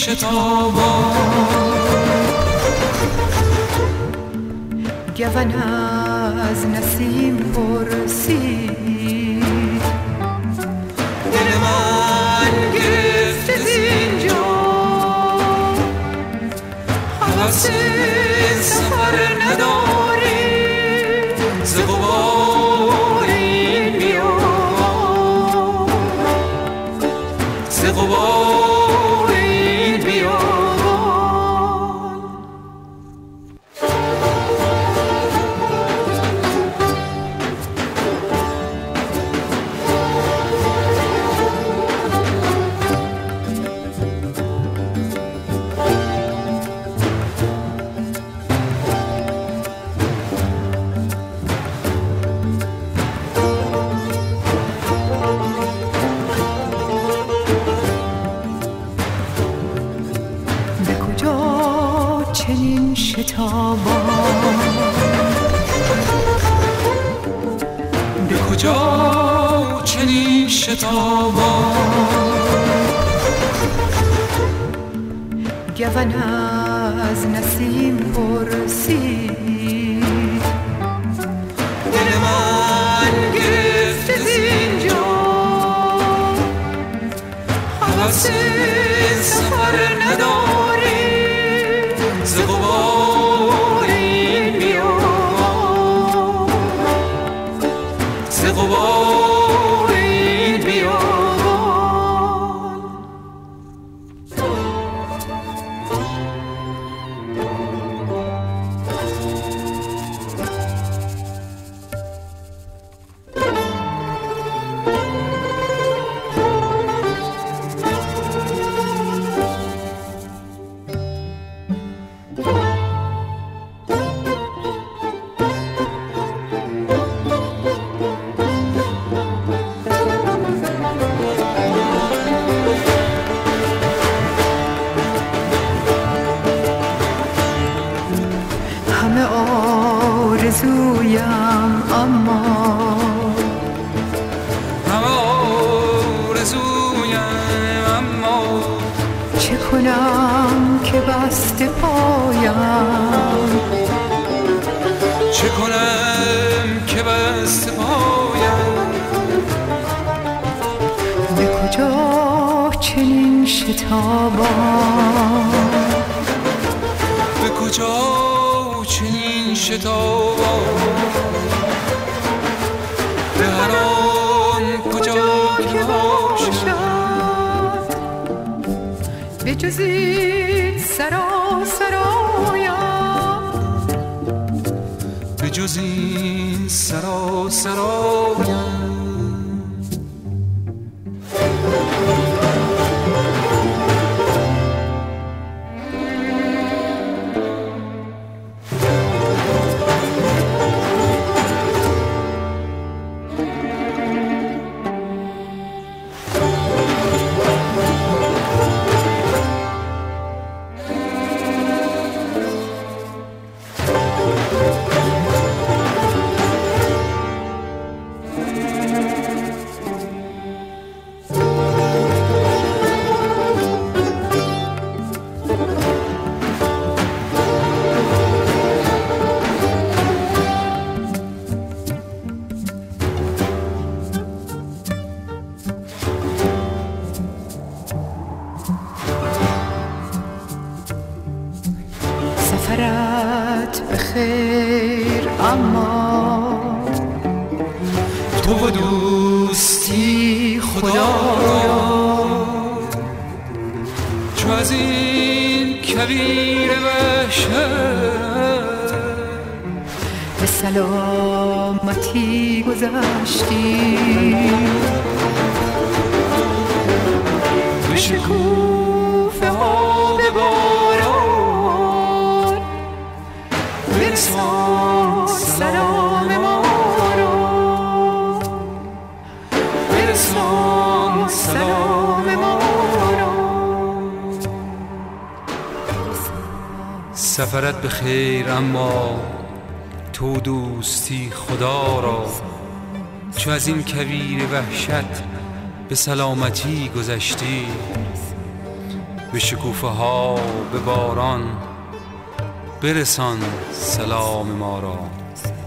شتابان گون از نسیم پرسید دل من گرفته زینجا حوث سفر نداری ز غبار این بیابان ز غبار این بیابان چنین شتابان به کجا چنین شتابان گون از نسیم پرسید دل من گرفته زینجا حوث سفر نداری ز غبار این بیابان ز غبار این بیابان همه آرزویم اما همه آرزویم اما چه کنم که بسته پایم چه کنم که بسته پایم به کجا چنین شتابان به کجا چنین شتابان به هر آن کجا که باشد به جز این سراسرایم به جز این سراسرایم سفرت به خیر اما تو و دوستی خدا چو از این کویر وحشت به سلامتی گذشتی به شکوفه ها به باران برسان سلام ما را برسان سلام ما را سفرت به خیر اما تو دوستی خدا را چو از این کویر وحشت به سلامتی گذشتی به شکوفه ها به باران برسان سلام ما را.